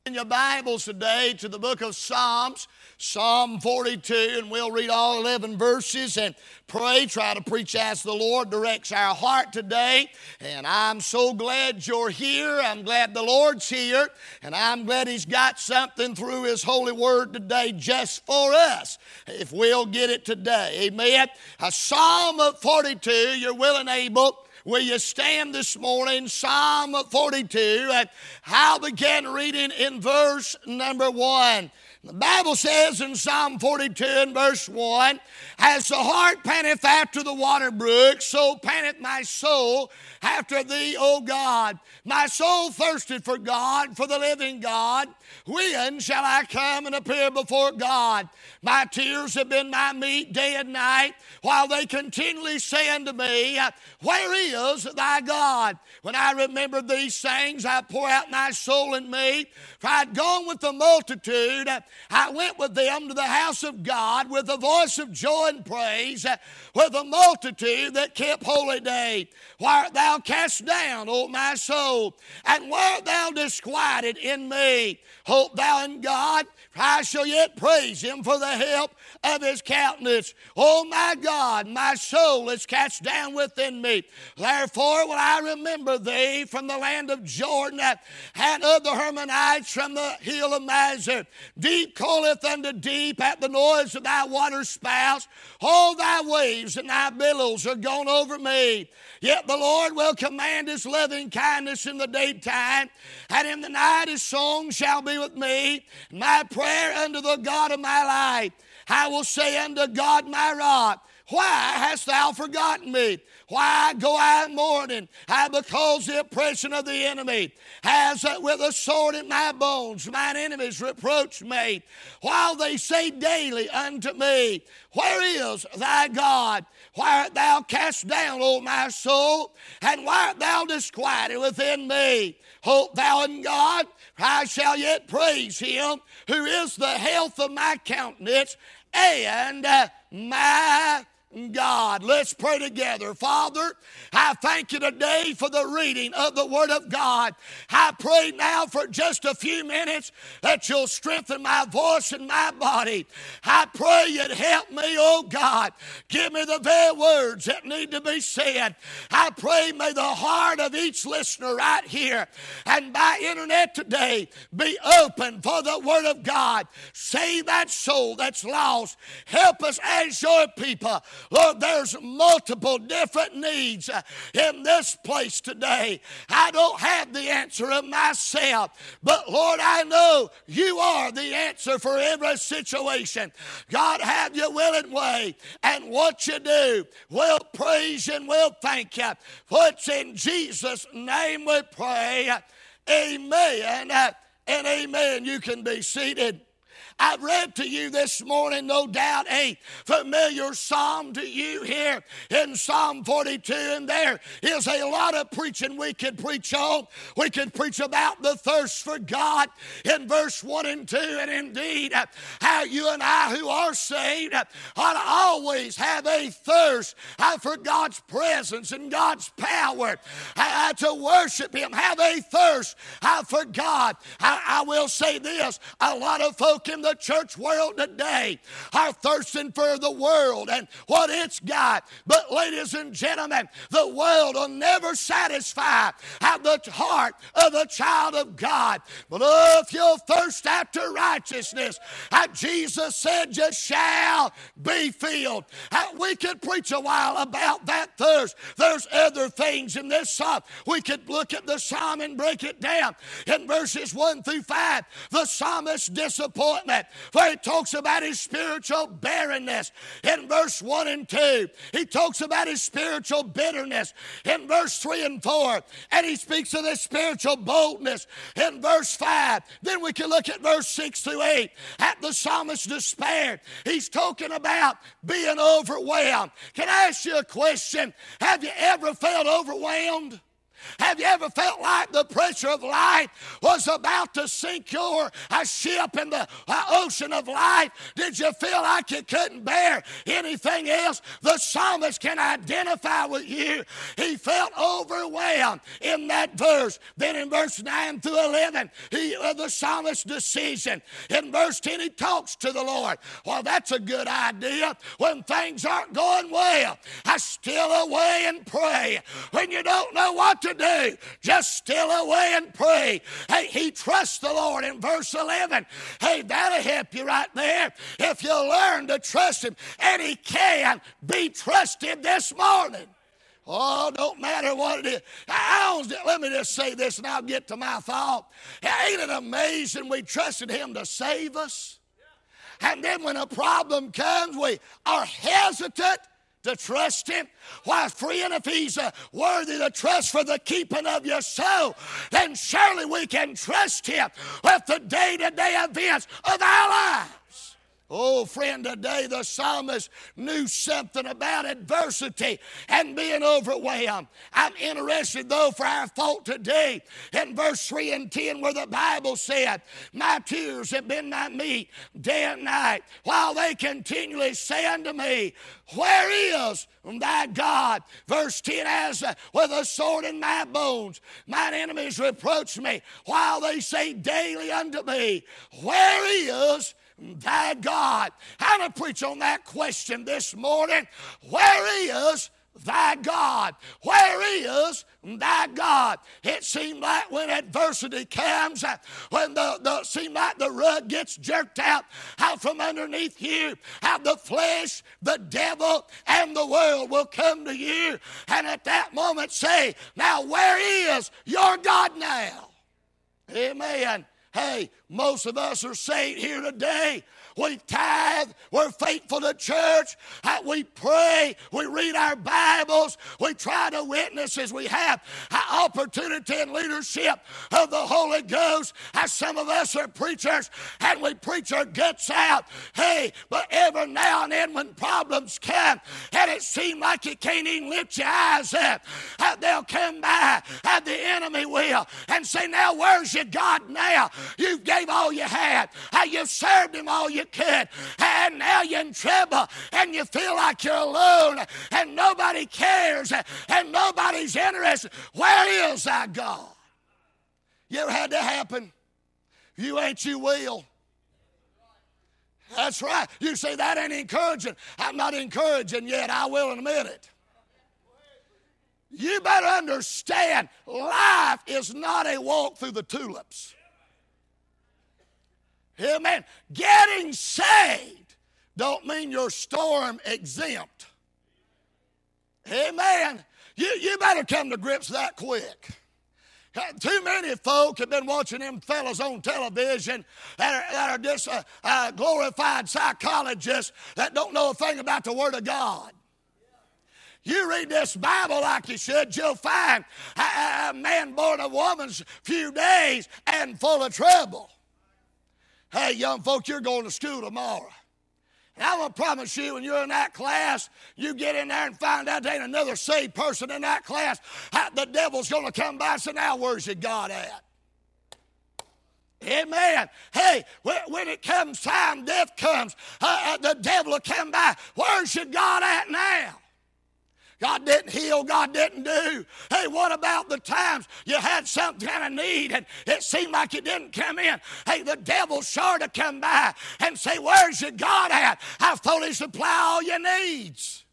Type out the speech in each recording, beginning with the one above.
In your Bibles today to the book of Psalms, Psalm 42, and we'll read all 11 verses and pray, try to preach as the Lord directs our heart today. And I'm so glad you're here. I'm glad the Lord's here, and I'm glad He's got something through His holy word today just for us, if we'll get it today. Amen. Psalm 42, you're willing and able. Will you stand this morning? Psalm 42. I'll begin reading in verse number 1. The Bible says in Psalm 42 and verse 1, "As the hart panteth after the water brook, so panteth my soul after thee, O God. My soul thirsted for God, for the living God. When shall I come and appear before God? My tears have been my meat day and night, while they continually say unto me, Where is thy God? When I remember these things, I pour out my soul in me. For I had gone with the multitude, I went with them to the house of God with a voice of joy and praise, with a multitude that kept holy day. Why art thou cast down, O my soul? And why art thou disquieted in me? Hope thou in God, for I shall yet praise Him for the help of His countenance. O my God, my soul is cast down within me. Therefore will I remember thee from the land of Jordan, and of the Hermonites from the hill of Mizar. Deep calleth unto deep at the noise of thy waterspouts. All thy waves and thy billows are gone over me. Yet the Lord will command His loving kindness in the daytime, and in the night His song shall be with me. My prayer unto the God of my life. I will say unto God my rock, Why hast thou forgotten me? Why go I mourning? Because the oppression of the enemy has with a sword in my bones. Mine enemies reproach me, while they say daily unto me, Where is thy God? Why art thou cast down, O my soul? And why art thou disquieted within me? Hope thou in God, for I shall yet praise Him, who is the health of my countenance and my God. Let's pray together. Father, I thank You today for the reading of the Word of God. I pray now for just a few minutes that You'll strengthen my voice and my body. I pray You'd help me, oh God. Give me the very words that need to be said. I pray may the heart of each listener right here and by internet today be open for the Word of God. Save that soul that's lost. Help us as Your people. Lord, there's multiple different needs in this place today. I don't have the answer of myself, but Lord, I know You are the answer for every situation. God, have Your willing way, and what You do, we'll praise You and we'll thank You. For it's in Jesus' name we pray. Amen and amen. You can be seated. I've read to you this morning, no doubt, a familiar psalm to you here in Psalm 42, and there is a lot of preaching we could preach on. We could preach about the thirst for God in verse 1 and 2, and indeed how you and I who are saved ought to always have a thirst for God's presence and God's power, to worship Him, have a thirst for God. I will say this, a lot of folk in the church world today are thirsting for the world and what it's got. But ladies and gentlemen, the world will never satisfy the heart of a child of God. But if you'll thirst after righteousness, Jesus said, you shall be filled. We could preach a while about that thirst. There's other things in this psalm. We could look at the psalm and break it down. In verses 1 through 5, the psalmist's disappointment, where he talks about his spiritual barrenness. In verse 1 and 2, he talks about his spiritual bitterness. In verse 3 and 4, and he speaks of his spiritual boldness. In verse 5, then we can look at verse 6 through 8, at the psalmist's despair. He's talking about being overwhelmed. Can I ask you a question? Have you ever felt overwhelmed? Have you ever felt like the pressure of life was about to sink your ship in the ocean of life? Did you feel like you couldn't bear anything else? The psalmist can identify with you. He felt overwhelmed in that verse. Then in verse 9 through 11, the psalmist's decision. In verse 10, he talks to the Lord. Well, that's a good idea. When things aren't going well, I steal away and pray. When you don't know what to do, just steal away and pray. Hey, he trusts the Lord in verse 11. Hey, that'll help you right there. If you learn to trust him, and he can be trusted this morning. Oh, don't matter what it is. Let me just say this and I'll get to my thought. Ain't it amazing we trusted him to save us? And then when a problem comes, we are hesitant to trust him. Why, friend, if he's worthy to trust for the keeping of your soul, then surely we can trust him with the day-to-day events of our lives. Oh, friend, today the psalmist knew something about adversity and being overwhelmed. I'm interested, though, for our thought today in verse 3 and 10 where the Bible said, my tears have been my meat day and night, while they continually say unto me, where is thy God? Verse 10, as with a sword in my bones, mine enemies reproach me, while they say daily unto me, where is thy God? I'm going to preach on that question this morning. Where is thy God? Where is thy God? It seemed like when adversity comes, when seemed like the rug gets jerked out from underneath you, how the flesh, the devil, and the world will come to you, and at that moment say, now where is your God now? Amen. Hey, most of us are saved here today. We tithe, we're faithful to church, we pray, we read our Bibles, we try to witness as we have opportunity and leadership of the Holy Ghost. Some of us are preachers and we preach our guts out. Hey, but every now and then when problems come and it seems like you can't even lift your eyes up, they'll come by, the enemy will, and say, now where's your God now? You gave all you had, you've served him all you could, and now you're in trouble and you feel like you're alone and nobody cares and nobody's interested. Where is thy God? You ever had that happen? You ain't, you will. That's right. You say that ain't encouraging. I'm not encouraging yet. I will in a minute. You better understand, life is not a walk through the tulips. Amen. Getting saved don't mean you're storm exempt. Amen. You better come to grips that quick. Too many folk have been watching them fellas on television that are just glorified psychologists that don't know a thing about the Word of God. You read this Bible like you should, you'll find a man born of woman's few days and full of trouble. Hey, young folk, you're going to school tomorrow. And I'm going to promise you, when you're in that class, you get in there and find out there ain't another saved person in that class, the devil's going to come by and say, now where's your God at? Amen. Hey, when it comes time, death comes, the devil will come by. Where's your God at now? God didn't heal, God didn't do. Hey, what about the times you had some kind of need and it seemed like it didn't come in? Hey, the devil's sure to come by and say, where's your God at? I thought he supply all your needs.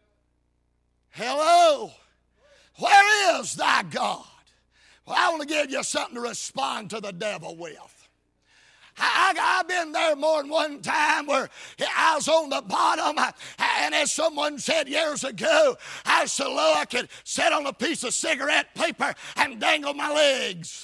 Hello? Where is thy God? Well, I want to give you something to respond to the devil with. I've been there more than one time where I was on the bottom, and as someone said years ago, I was so low I could sit on a piece of cigarette paper and dangle my legs.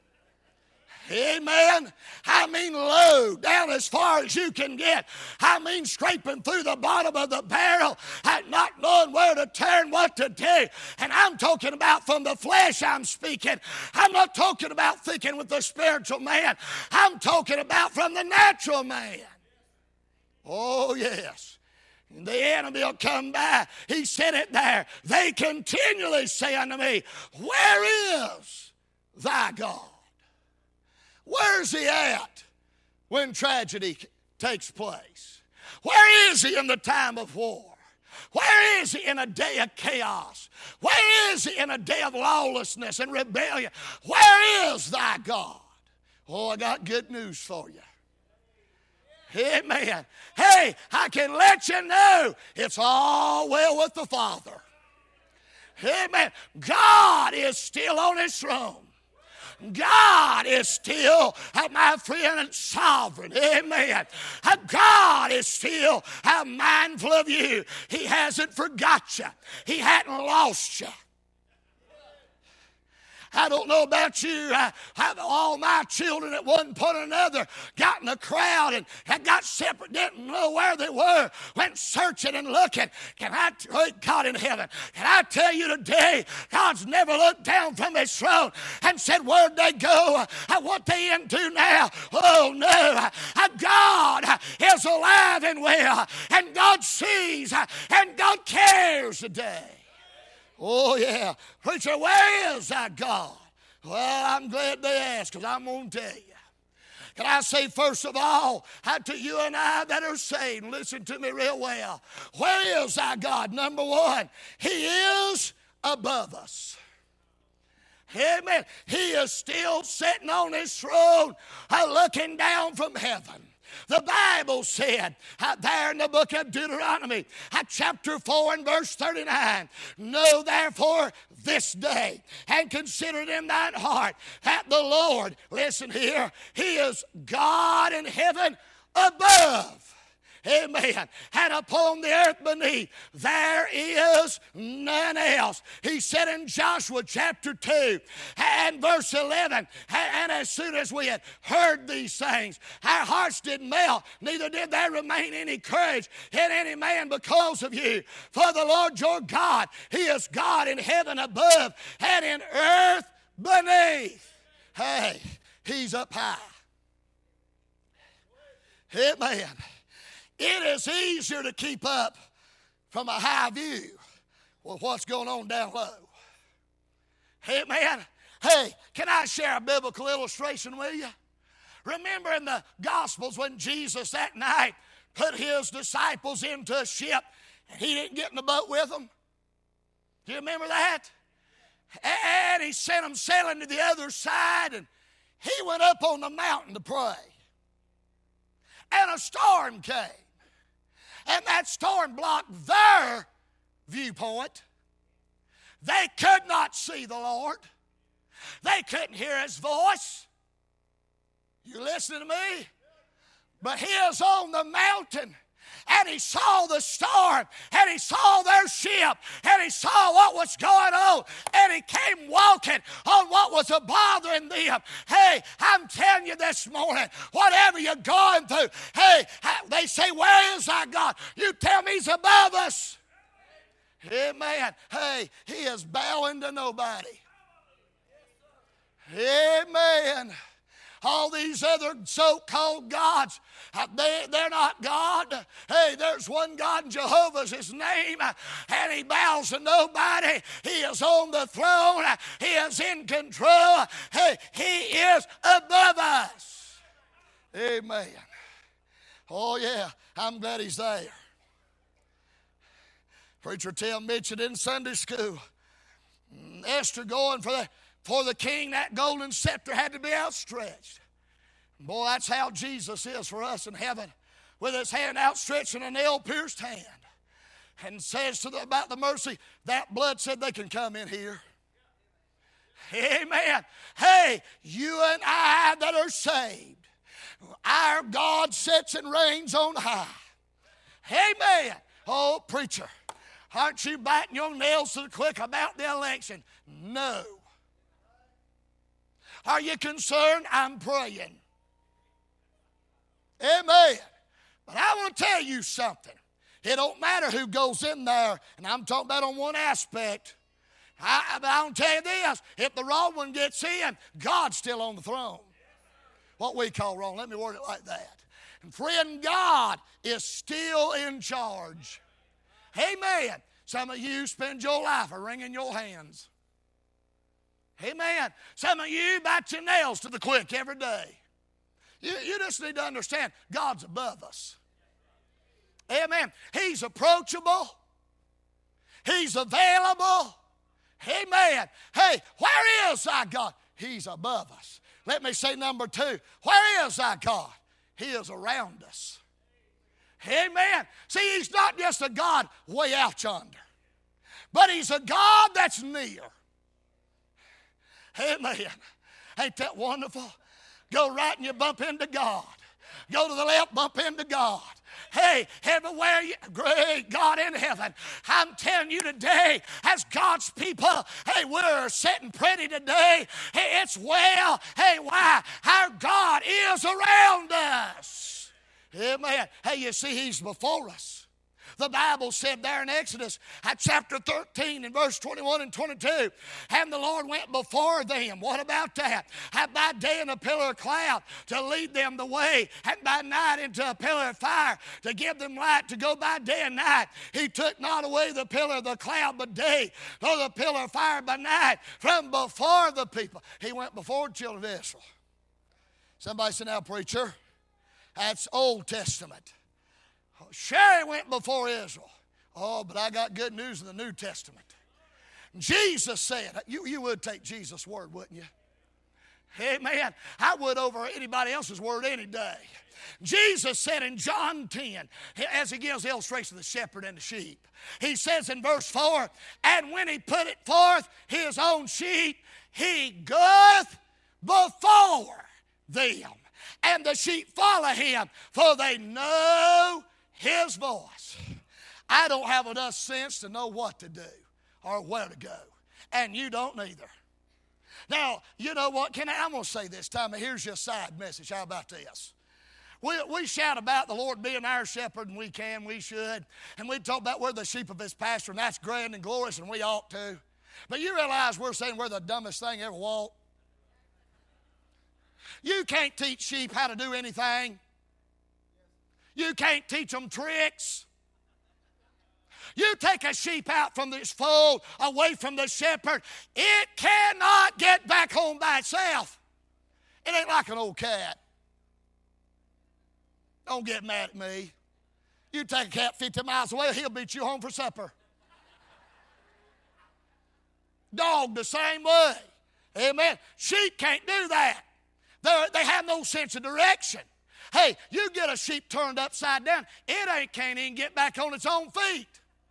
Amen. I mean low, down as far as you can get. I mean scraping through the bottom of the barrel, not knowing where to turn, what to do. And I'm talking about from the flesh I'm speaking. I'm not talking about thinking with the spiritual man. I'm talking about from the natural man. Oh, yes. The enemy will come by. He said it there. They continually say unto me, where is thy God? Where's he at when tragedy takes place? Where is he in the time of war? Where is he in a day of chaos? Where is he in a day of lawlessness and rebellion? Where is thy God? Oh, I got good news for you. Amen. Hey, I can let you know it's all well with the Father. Amen. God is still on his throne. God is still, my friend, sovereign. Amen. God is still mindful of you. He hasn't forgot you. He hadn't lost you. I don't know about you. All my children at one point or another got in a crowd and had got separate, didn't know where they were, went searching and looking. God in heaven, can I tell you today, God's never looked down from his throne and said, where'd they go? What they into now? Oh no. God is alive and well, and God sees, and God cares today. Oh, yeah. Preacher, where is that God? Well, I'm glad they asked, because I'm going to tell you. Can I say, first of all, to you and I that are saved, listen to me real well. Where is our God? Number one, he is above us. Amen. He is still sitting on his throne, looking down from heaven. The Bible said there in the book of Deuteronomy, chapter 4 and verse 39, know therefore this day and consider it in thine heart that the Lord, listen here, he is God in heaven above. Amen. And upon the earth beneath, there is none else. He said in Joshua chapter 2 and verse 11, and as soon as we had heard these things, our hearts did melt, neither did there remain any courage in any man because of you. For the Lord your God, he is God in heaven above and in earth beneath. Hey, he's up high. Amen. It is easier to keep up from a high view with what's going on down low. Amen. Hey, can I share a biblical illustration with you? Remember in the Gospels when Jesus that night put his disciples into a ship and he didn't get in the boat with them? Do you remember that? And he sent them sailing to the other side, and he went up on the mountain to pray. And a storm came. And that storm blocked their viewpoint. They could not see the Lord. They couldn't hear his voice. You listening to me? But he is on the mountain, and he saw the storm, and he saw their ship, and he saw what was going on, and he came walking on what was bothering them. Hey, I'm telling you this morning, whatever you're going through, hey, they say, where is our God? You tell me he's above us. Amen. Hey, he is bowing to nobody. Amen. All these other so-called gods, they're not God. Hey, there's one God, Jehovah's his name, and he bows to nobody. He is on the throne. He is in control. Hey, he is above us. Amen. Oh, yeah, I'm glad he's there. Preacher Tim mentioned in Sunday school, Esther going for the king, that golden scepter had to be outstretched. Boy, that's how Jesus is for us in heaven, with his hand outstretched and a nail-pierced hand. And says about the mercy, that blood said they can come in here. Amen. Hey, you and I that are saved, our God sits and reigns on high. Amen. Oh, preacher, aren't you biting your nails to the quick about the election? No. Are you concerned? I'm praying. Amen. But I want to tell you something. It don't matter who goes in there, and I'm talking about on one aspect. But I want to tell you this. If the wrong one gets in, God's still on the throne. What we call wrong, let me word it like that. And friend, God is still in charge. Amen. Some of you spend your life wringing your hands. Amen. Some of you bite your nails to the quick every day. You just need to understand God's above us. Amen. He's approachable. He's available. Amen. Hey, where is our God? He's above us. Let me say number two. Where is our God? He is around us. Amen. See, He's not just a God way out yonder, but He's a God that's near. Amen. Ain't that wonderful? Go right and you bump into God. Go to the left, bump into God. Hey, everywhere you, great God in heaven, I'm telling you today, as God's people, hey, we're sitting pretty today. Hey, it's well. Hey, why? Our God is around us. Amen. Hey, you see, He's before us. The Bible said there in Exodus chapter 13 and verse 21 and 22, and the Lord went before them. What about that? By day in a pillar of cloud to lead them the way, and by night into a pillar of fire to give them light to go by day and night. He took not away the pillar of the cloud by day, nor the pillar of fire by night from before the people. He went before the children of Israel. Somebody said, now, preacher, that's Old Testament. Sherry went before Israel. Oh, but I got good news in the New Testament. Jesus said, you would take Jesus' word, wouldn't you? Amen. I would over anybody else's word any day. Jesus said in John 10, as he gives the illustration of the shepherd and the sheep, he says in verse 4, and when he put it forth his own sheep, he goeth before them, and the sheep follow him, for they know his voice. I don't have enough sense to know what to do or where to go, and you don't neither. Now, you know what? I'm going to say this time, here's your side message. How about this? We shout about the Lord being our shepherd, and we should. And we talk about we're the sheep of His pasture, and that's grand and glorious, and we ought to. But you realize we're saying we're the dumbest thing ever walked? You can't teach sheep how to do anything. You can't teach them tricks. You take a sheep out from this fold, away from the shepherd, it cannot get back home by itself. It ain't like an old cat. Don't get mad at me. You take a cat 50 miles away, he'll beat you home for supper. Dog the same way. Amen. Sheep can't do that. They have no sense of direction. Hey, you get a sheep turned upside down, it can't even get back on its own feet.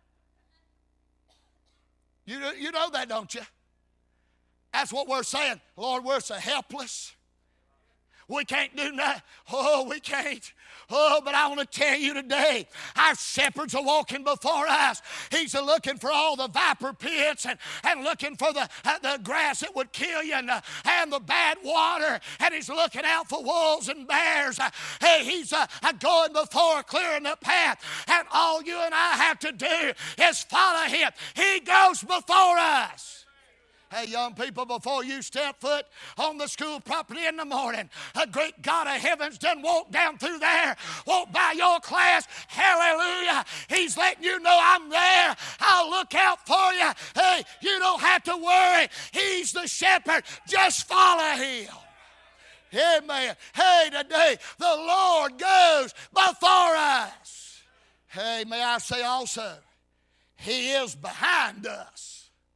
You know that, don't you? That's what we're saying. Lord, we're so helpless. We can't do nothing. Oh, we can't. Oh, but I want to tell you today, our shepherds are walking before us. He's looking for all the viper pits and looking for the grass that would kill you and the bad water. And He's looking out for wolves and bears. Hey, He's going before, clearing the path. And all you and I have to do is follow Him. He goes before us. Hey, young people, before you step foot on the school property in the morning, a great God of heaven's done walk down through there, walk by your class. Hallelujah. He's letting you know I'm there. I'll look out for you. Hey, you don't have to worry. He's the shepherd. Just follow Him. Amen. Hey, today the Lord goes before us. Hey, may I say also, He is behind us.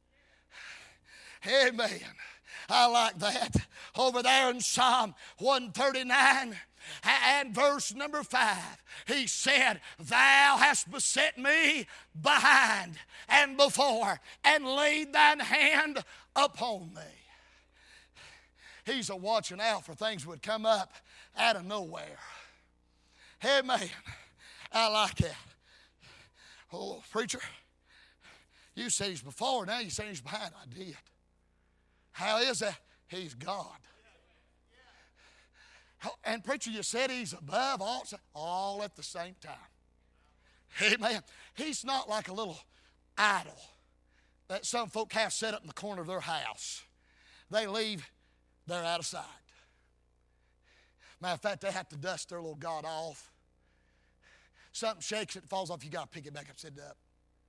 Amen. I like that. Over there in Psalm 139 and verse number 5, he said, Thou hast beset me behind and before, and laid thine hand upon me. He's a watching out for things that would come up out of nowhere. Amen. I like that. Oh, preacher, you said He's before, now you say He's behind. I did. How is that? He's God. And preacher, you said He's above all at the same time. Amen. He's not like a little idol that some folk have set up in the corner of their house. They leave, they're out of sight. Matter of fact, they have to dust their little God off. Something shakes it, falls off, you got to pick it back up, sit up.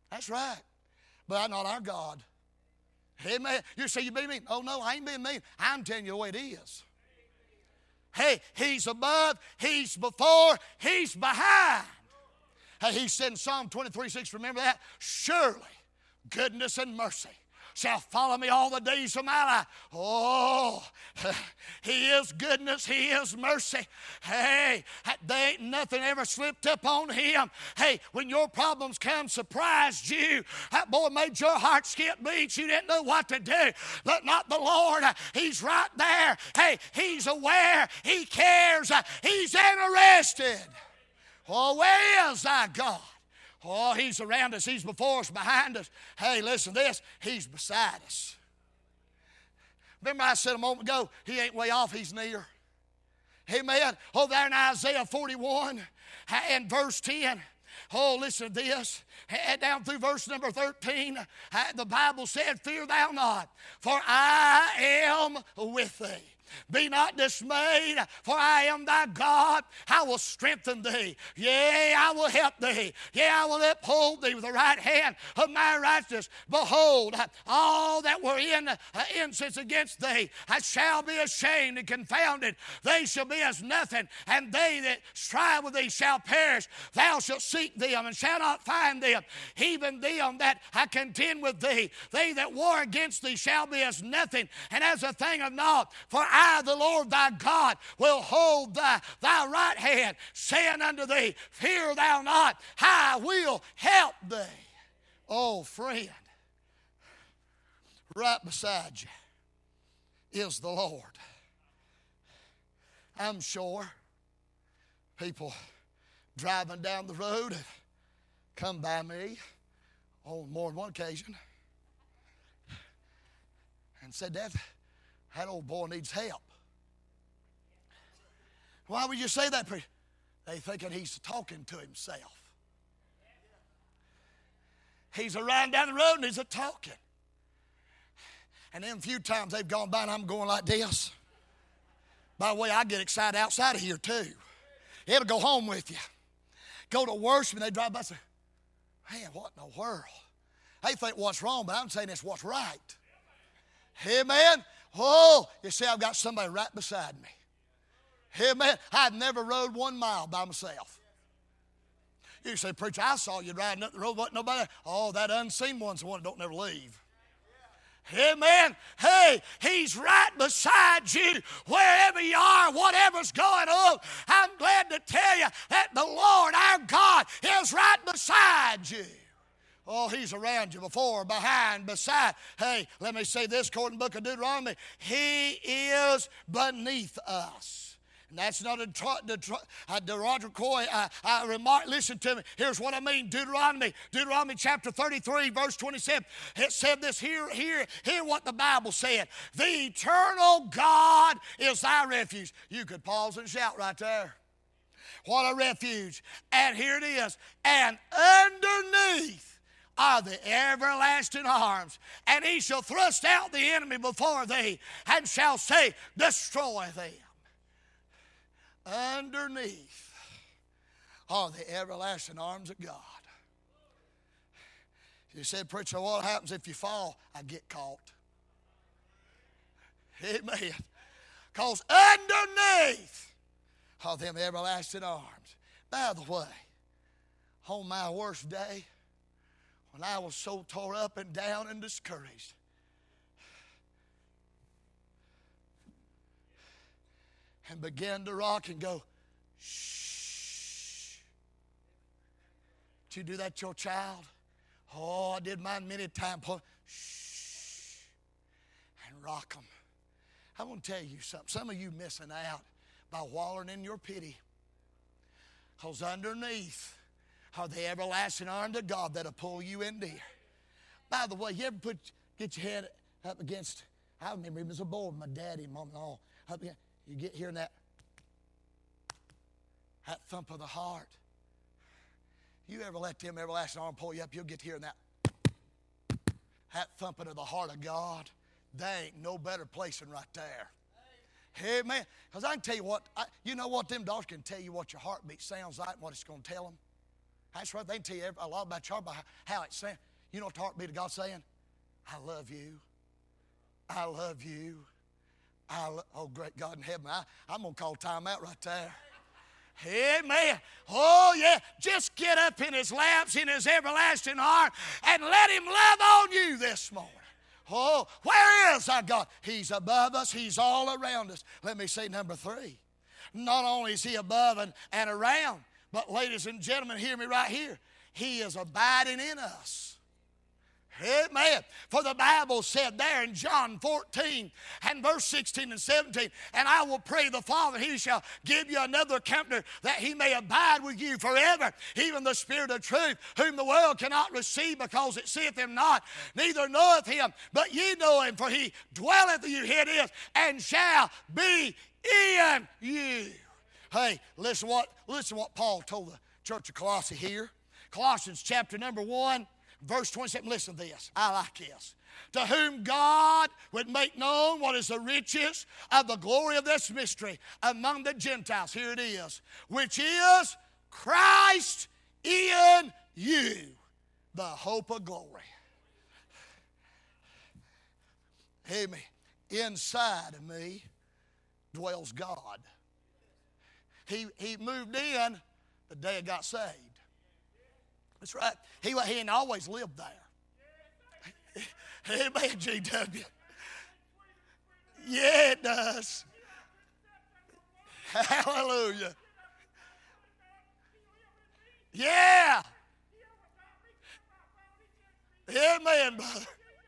That's right. But not our God. Amen. You say you being mean. Oh, no, I ain't being mean. I'm telling you the way it is. Hey, He's above, He's before, He's behind. Hey, He said in Psalm 23:6, remember that? Surely goodness and mercy shall follow me all the days of my life. Oh, He is goodness, He is mercy. Hey, there ain't nothing ever slipped up on Him. Hey, when your problems come, surprised you. That boy made your heart skip beats. You didn't know what to do. But not the Lord. He's right there. Hey, He's aware. He cares. He's interested. Oh, where is thy God? Oh, He's around us. He's before us, behind us. Hey, listen to this. He's beside us. Remember I said a moment ago, He ain't way off, He's near. Amen. Oh, there in Isaiah 41 and verse 10. Oh, listen to this. Down through verse number 13, the Bible said, fear thou not, for I am with thee. Be not dismayed, for I am thy God. I will strengthen thee. Yea, I will help thee. Yea, I will uphold thee with the right hand of my righteousness. Behold, all that were in incense against thee, I shall be ashamed and confounded. They shall be as nothing, and they that strive with thee shall perish. Thou shalt seek them and shall not find them. Even them that I contend with thee, they that war against thee shall be as nothing, and as a thing of naught. For I, the Lord thy God, will hold thy right hand, saying unto thee, fear thou not, I will help thee. Oh, friend, right beside you is the Lord. I'm sure people driving down the road have come by me on more than one occasion and said, that old boy needs help. Why would you say that? They thinking he's talking to himself. He's around down the road and he's talking. And then a few times they've gone by and I'm going like this. By the way, I get excited outside of here too. It'll go home with you. Go to worship and they drive by and say, man, what in the world? They think what's wrong, but I'm saying it's what's right. Amen. Oh, you see, I've got somebody right beside me. Amen. I've never rode 1 mile by myself. You say, preacher, I saw you riding up the road, wasn't nobody there. Oh, that unseen one's the one that don't never leave. Amen. Hey, He's right beside you wherever you are, whatever's going on. I'm glad to tell you that the Lord, our God, is right beside you. Oh, He's around you, before, behind, beside. Hey, let me say this, according to the book of Deuteronomy. He is beneath us. And that's not a derogatory remark. Listen to me. Here's what I mean. Deuteronomy chapter 33, verse 27. It said this. Hear what the Bible said. The eternal God is thy refuge. You could pause and shout right there. What a refuge. And here it is. And underneath are the everlasting arms. And He shall thrust out the enemy before thee, and shall say, destroy them. Underneath are the everlasting arms of God. You said, preacher, what happens if you fall? I get caught. Amen. Because underneath are them everlasting arms. By the way, on my worst day, when I was so tore up and down and discouraged, and began to rock and go, shh. Did you do that to your child? Oh, I did mine many times. Shh. And rock them. I want to tell you something. Some of you missing out by wallowing in your pity. Because underneath are the everlasting arms of God that'll pull you in there. By the way, you ever get your head up against, I remember even as a boy, my daddy and mom and all, up against, you get hearing that thump of the heart. You ever let them everlasting arm pull you up, you'll get hearing that thumping of the heart of God. There ain't no better place than right there. Amen. Because I can tell you what, you know what, them dogs can tell you what your heartbeat sounds like and what it's going to tell them. That's right. They can tell you a lot about your heart by how it's saying. You know what the heartbeat of God's saying? I love you. I love you. Oh, great God in heaven. I'm going to call time out right there. Amen. Oh, yeah. Just get up in his laps, in his everlasting heart, and let him love on you this morning. Oh, where is our God? He's above us. He's all around us. Let me say number 3. Not only is he above and around, but ladies and gentlemen, hear me right here. He is abiding in us. Amen. For the Bible said there in John 14 and verse 16 and 17, and I will pray the Father, he shall give you another comforter, that he may abide with you forever, even the Spirit of truth, whom the world cannot receive, because it seeth him not, neither knoweth him. But ye know him, for he dwelleth in you, here it is, and shall be in you. Hey, listen what Paul told the church of Colossae here. Colossians chapter number 1. Verse 27, listen to this. I like this. To whom God would make known what is the riches of the glory of this mystery among the Gentiles. Here it is. Which is Christ in you, the hope of glory. Amen. Inside of me dwells God. He moved in the day I got saved. That's right. He hadn't always lived there. Amen, GW. Yeah, it does. Hallelujah. Yeah. Amen, brother.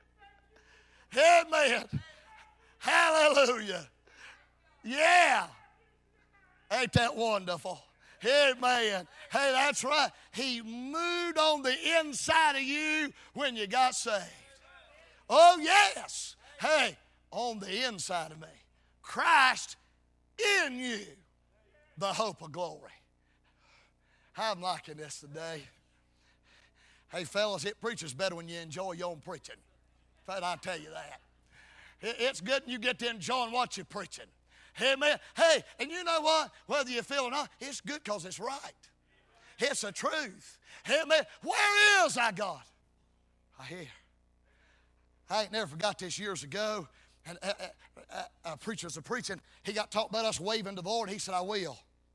Amen. Hallelujah. Yeah. Ain't that wonderful? Amen. Hey, that's right. He moved on the inside of you when you got saved. Oh, yes. Hey, on the inside of me. Christ in you, the hope of glory. I'm liking this today. Hey, fellas, it preaches better when you enjoy your own preaching. In fact, I'll tell you that. It's good when you get to enjoying what you're preaching. Amen. Hey, and you know what? Whether you feel it or not, it's good because it's right. It's the truth. Amen. Where is our God? I hear. I ain't never forgot this years ago. And a preacher was preaching. He got talked about us waving to the Lord. He said, I will.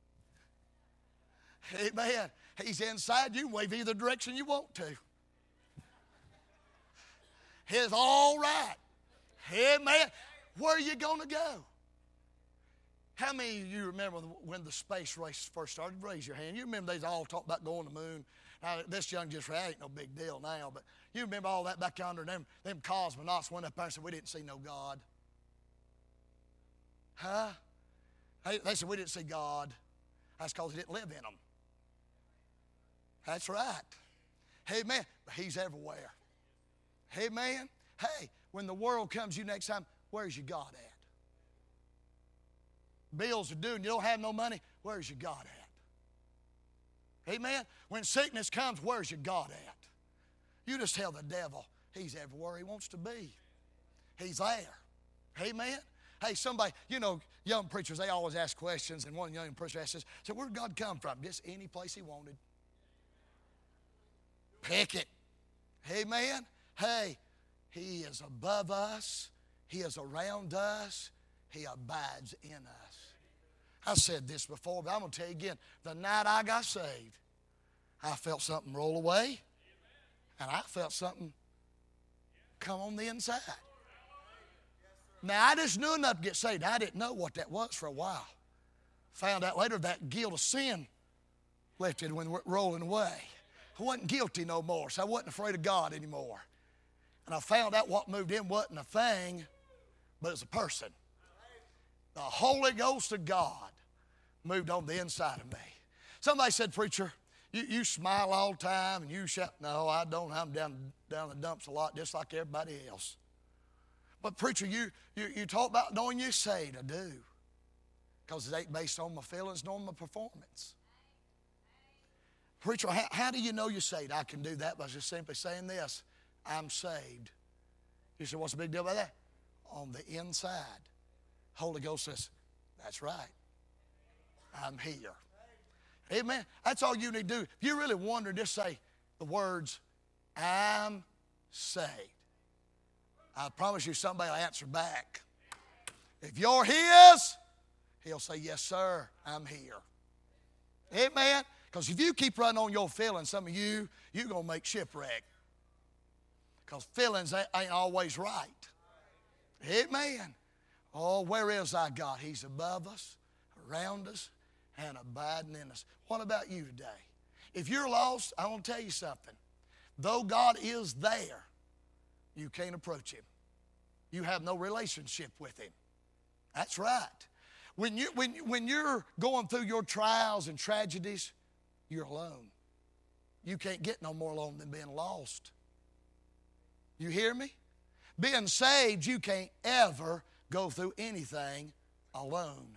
Amen. He's inside. You can wave either direction you want to. It's all right. Amen. Where are you going to go? How many of you remember when the space race first started? Raise your hand. You remember they all talked about going to the moon. Now, this young just ain't no big deal now, but you remember all that back yonder, and them cosmonauts went up there and said, we didn't see no God. Huh? They said, we didn't see God. That's because he didn't live in them. That's right. Amen. But he's everywhere. Amen. Hey, when the world comes to you next time, where's your God at? Bills are due and you don't have no money, where's your God at? Amen? When sickness comes, where's your God at? You just tell the devil, he's everywhere he wants to be. He's there. Amen? Hey, somebody, you know, young preachers, they always ask questions, and one young preacher asks, so where did God come from? Just any place he wanted. Pick it. Amen? Hey, he is above us. He is around us. He abides in us. I said this before, but I'm going to tell you again. The night I got saved, I felt something roll away, and I felt something come on the inside. Now, I just knew enough to get saved. I didn't know what that was for a while. Found out later that guilt of sin lifted when we're rolling away. I wasn't guilty no more, so I wasn't afraid of God anymore. And I found out what moved in wasn't a thing, but it's a person. The Holy Ghost of God moved on the inside of me. Somebody said, preacher, you smile all the time and you shout. No, I don't. I'm down the dumps a lot just like everybody else. But preacher, you talk about knowing you're saved. I do. Because it ain't based on my feelings nor my performance. Preacher, how do you know you're saved? I can do that by just simply saying this. I'm saved. You say, what's the big deal about that? On the inside. Holy Ghost says, that's right. I'm here. Amen. That's all you need to do. If you really wonder, just say the words, I'm saved. I promise you somebody will answer back. If you're His, He'll say, yes, sir, I'm here. Amen. Because if you keep running on your feelings, some of you're going to make shipwreck. Because feelings ain't always right. Amen. Oh, where is our God? He's above us, around us, and abiding in us. What about you today? If you're lost, I want to tell you something. Though God is there, you can't approach Him. You have no relationship with Him. That's right. When you're going through your trials and tragedies, you're alone. You can't get no more alone than being lost. You hear me? Being saved, you can't ever go through anything alone.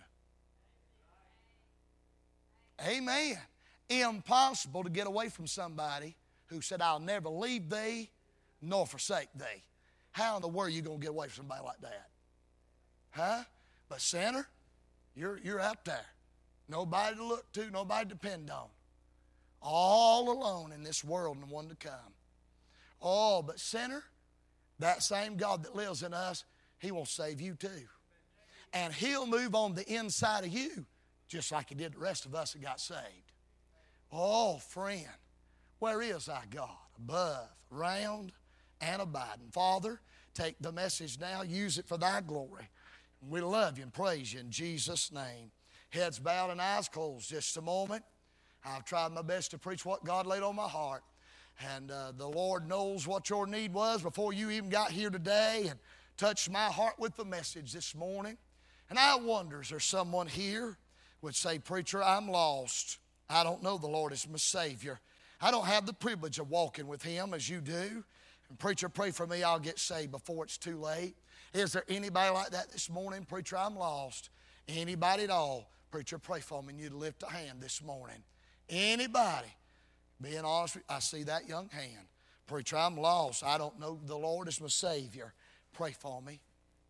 Amen. Impossible to get away from somebody who said, I'll never leave thee nor forsake thee. How in the world are you going to get away from somebody like that? Huh? But sinner, you're out there. Nobody to look to, nobody to depend on. All alone in this world and the one to come. Oh, but sinner, that same God that lives in us, He will save you too. And He'll move on the inside of you just like He did the rest of us that got saved. Oh, friend, where is our God? Above, around, and abiding. Father, take the message now, use it for Thy glory. We love You and praise You in Jesus' name. Heads bowed and eyes closed just a moment. I've tried my best to preach what God laid on my heart. And the Lord knows what your need was before you even got here today and touched my heart with the message this morning. And I wonder, is there someone here would say, preacher, I'm lost. I don't know the Lord as my Savior. I don't have the privilege of walking with Him as you do. And preacher, pray for me, I'll get saved before it's too late. Is there anybody like that this morning? Preacher, I'm lost. Anybody at all? Preacher, pray for me and you'd lift a hand this morning. Anybody? Being honest with you, I see that young hand. Preacher, I'm lost. I don't know the Lord as my Savior. Pray for me.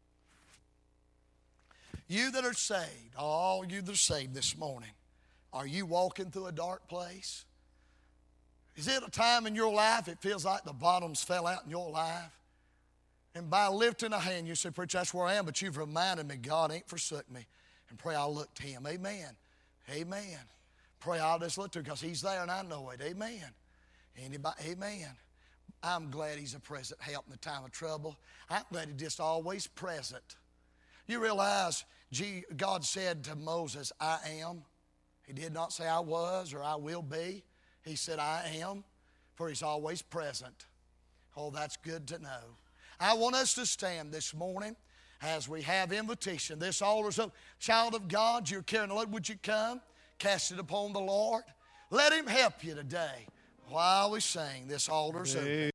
You that are saved, all you that are saved this morning, are you walking through a dark place? Is it a time in your life it feels like the bottoms fell out in your life? And by lifting a hand, you say, preacher, that's where I am, but you've reminded me God ain't forsook me. And pray I'll look to Him. Amen. Amen. Pray I'll just look to Him because He's there and I know it. Amen. Anybody? Amen. I'm glad He's a present help in the time of trouble. I'm glad He's just always present. You realize God said to Moses, I am. He did not say I was or I will be. He said I am, for He's always present. Oh, that's good to know. I want us to stand this morning as we have invitation. This altar's open. Child of God, you're carrying the load. Would you come? Cast it upon the Lord. Let Him help you today while we sing. This altar's open.